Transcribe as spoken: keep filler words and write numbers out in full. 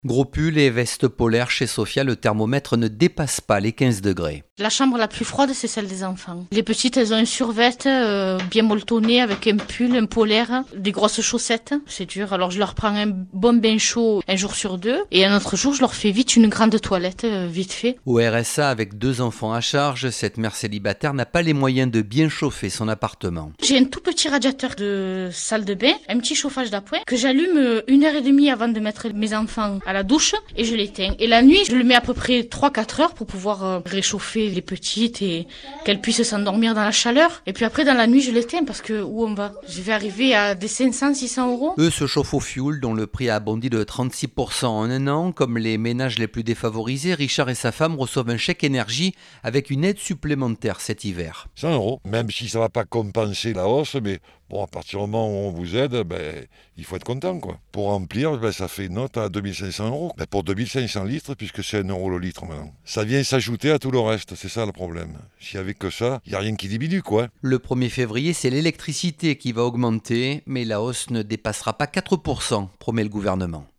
Gros pull et veste polaire chez Sofia, le thermomètre ne dépasse pas les quinze degrés. La chambre la plus froide, c'est celle des enfants. Les petites, elles ont un survêt euh, bien molletonné avec un pull, un polaire, des grosses chaussettes. C'est dur. Alors je leur prends un bon bain chaud un jour sur deux et un autre jour, je leur fais vite une grande toilette, euh, vite fait. Au R S A, avec deux enfants à charge, cette mère célibataire n'a pas les moyens de bien chauffer son appartement. J'ai un tout petit radiateur de salle de bain, un petit chauffage d'appoint que j'allume une heure et demie avant de mettre mes enfants à la douche et je l'éteins. Et la nuit, je le mets à peu près trois à quatre heures pour pouvoir euh, réchauffer les petites et qu'elles puissent s'endormir dans la chaleur. Et puis après, dans la nuit, je l'éteins parce que où on va? Je vais arriver à des cinq cents, six cents euros. Eux se chauffent au fioul dont le prix a bondi de trente-six pour cent en un an. Comme les ménages les plus défavorisés, Richard et sa femme reçoivent un chèque énergie avec une aide supplémentaire cet hiver. cent euros, même si ça ne va pas compenser la hausse, mais bon, à partir du moment où on vous aide, ben, il faut être content, quoi. Pour remplir, ben, ça fait une note à deux mille cinq cents euros. Ben, pour deux mille cinq cents litres, puisque c'est un euro le litre maintenant. Ça vient s'ajouter à tout le reste, c'est ça le problème. S'il n'y avait que ça, il n'y a rien qui diminue, quoi. Le premier février, c'est l'électricité qui va augmenter, mais la hausse ne dépassera pas quatre pour cent, promet le gouvernement.